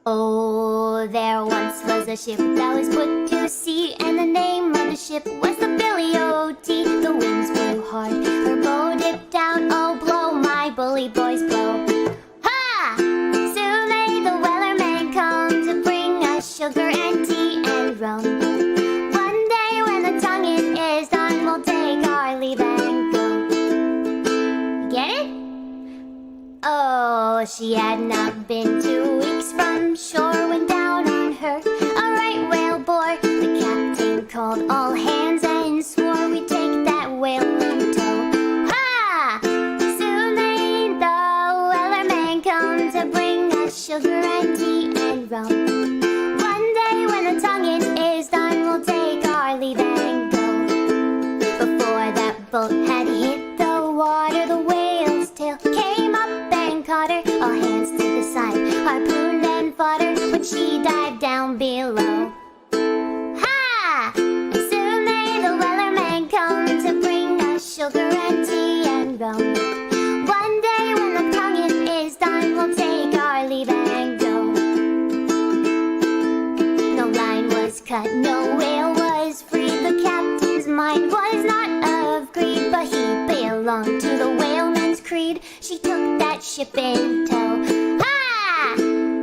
Oh, there once was a ship that was put to sea, and the name of the ship was the Billy O.T. The winds blew hard, her bow dipped down. Oh, blow, my bully boys, blow. Ha! Soon may the Wellerman come to bring us sugar and tea and rum. One day when the tonguing is done, we'll take our leave and go. Get it? Oh, she had not been 2 weeks from shore when down on her a right whale bore. The captain called all hands and swore we'd take that whale in tow. Ha! Soon may the Wellerman come to bring us sugar and tea and rum. One day when the tonguing is done, we'll take our leave and go. Before that boat had hit the water, the whale's tail came up and caught her. All hands to the side, harpooned and fought her when she dived down below. Ha! Soon may the Wellerman come to bring us sugar and tea and rum. One day when the tonguing is done, we'll take our leave and go. No line was cut, no whale was freed. The captain's mind was not of greed, but he belonged to the whaleman's creed. She took that ship in tow. Ha!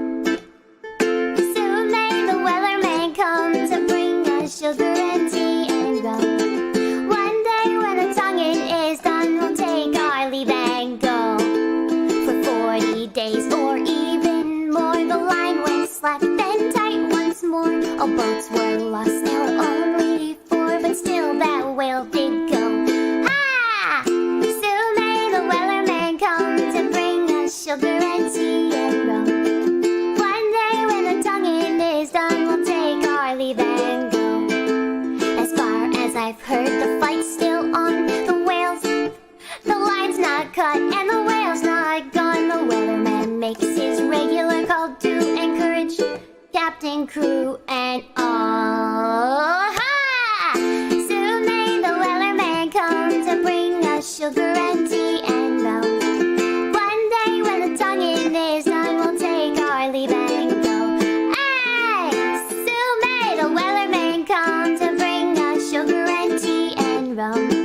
Soon may the Wellerman come to bring us sugar and tea and rum. One day when the tonguing is done, we'll take our leave and go. For 40 days or even more, the line went slack, then tight once more. All boats were lost, there were only 4, but still that whale did go. Ha! Soon may the Wellerman come to bring us sugar and tea and rum. One day when the tonguing is done, we'll take our leave and go. As far as I've heard, the fight's still on. The line's not cut, and the whale's not gone. The Wellerman makes his regular call to encourage captain, crew, and all. Ha! Soon may the Wellerman come to bring us sugar and tea and rum. One day when the tonguing is done, we'll take our leave and go. Hey! Soon may the Wellerman come to bring us sugar and tea and rum.